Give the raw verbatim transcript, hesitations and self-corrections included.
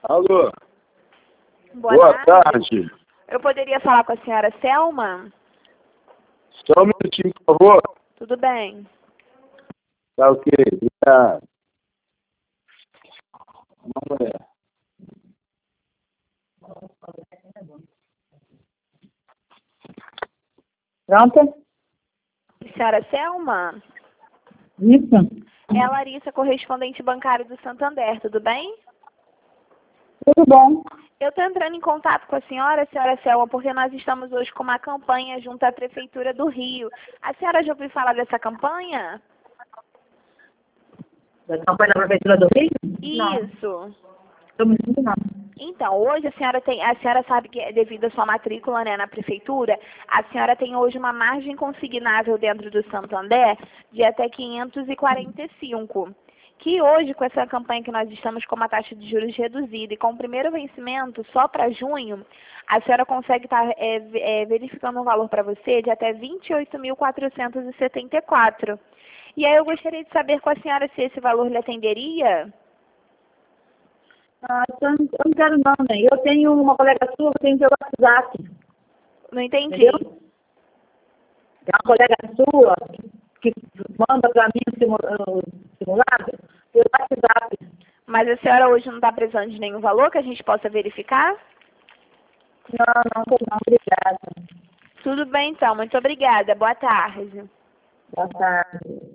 Alô? Boa, Boa tarde. tarde. Eu poderia falar com a senhora Selma? Só um minutinho, por favor. Tudo bem. Tá ok, obrigado. Vamos ver. Pronto? Senhora Selma? Isso. É a Larissa, correspondente bancário do Santander, tudo bem? Tudo bom. Eu estou entrando em contato com a senhora, senhora Selma, porque nós estamos hoje com uma campanha junto à Prefeitura do Rio. A senhora já ouviu falar dessa campanha? Da campanha da Prefeitura do Rio? Isso. Estou me sentindo não. Então, hoje a senhora tem, a senhora sabe que é devido à sua matrícula, né, na prefeitura, a senhora tem hoje uma margem consignável dentro do Santander de até quinhentos e quarenta e cinco. Que hoje, com essa campanha que nós estamos com uma taxa de juros reduzida e com o primeiro vencimento só para junho, a senhora consegue estar é, é, verificando um valor para você de até vinte e oito mil quatrocentos e setenta e quatro. E aí eu gostaria de saber com a senhora se esse valor lhe atenderia? Ah, então, eu não quero não, né? Eu tenho uma colega sua que tem seu WhatsApp. Não entendi. Entendeu? É uma colega sua que manda para mim o simu- o simulado pelo WhatsApp. Mas a senhora hoje não está precisando de nenhum valor que a gente possa verificar? Não, não, tô não, obrigada. Tudo bem, então. Muito obrigada. Boa tarde. Boa tarde.